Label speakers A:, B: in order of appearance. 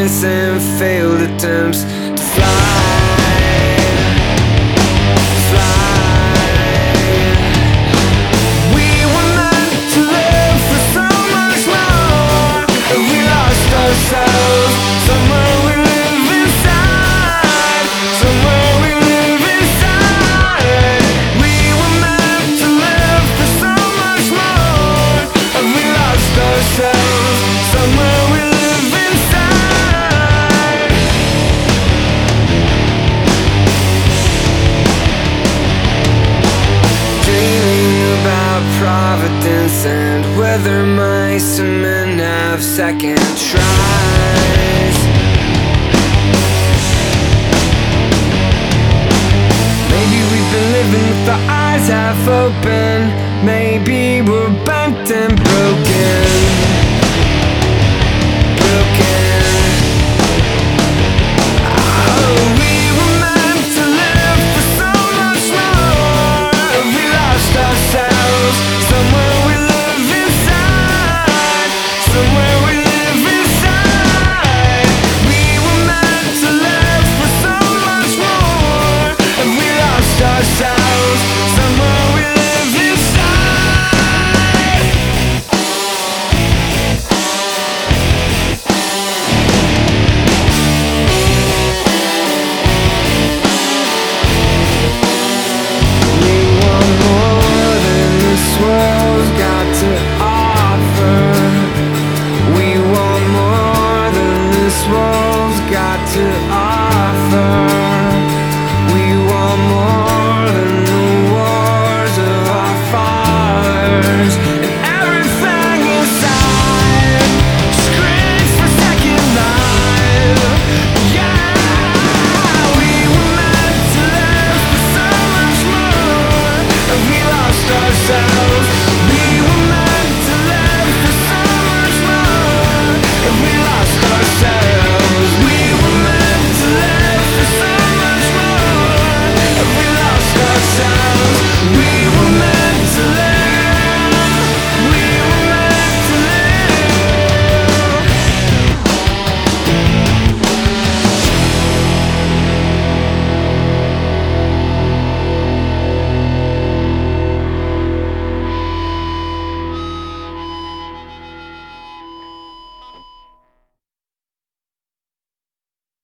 A: confidence and failed attempts to fly. We were meant to live for so much more, and we lost ourselves. Somewhere we live inside, somewhere we live inside. We were meant to live for so much more, and we lost ourselves. Somewhere we live inside. Dreaming about Providence and whether mice and men have second tries. Maybe we've been living with our eyes half open. Maybe we're bent and broken. Oh, we were meant to live for so much more. We lost ourselves. Somewhere we live inside, somewhere we live inside. We were meant to live for so much more, and we lost ourselves. Somewhere we live inside. We want more than this world's got to offer. We want more than this world's got to offer. We want more than the wars of our fathers, and everything inside screams for second life. Yeah, we were meant to live for so much more, and we lost ourselves.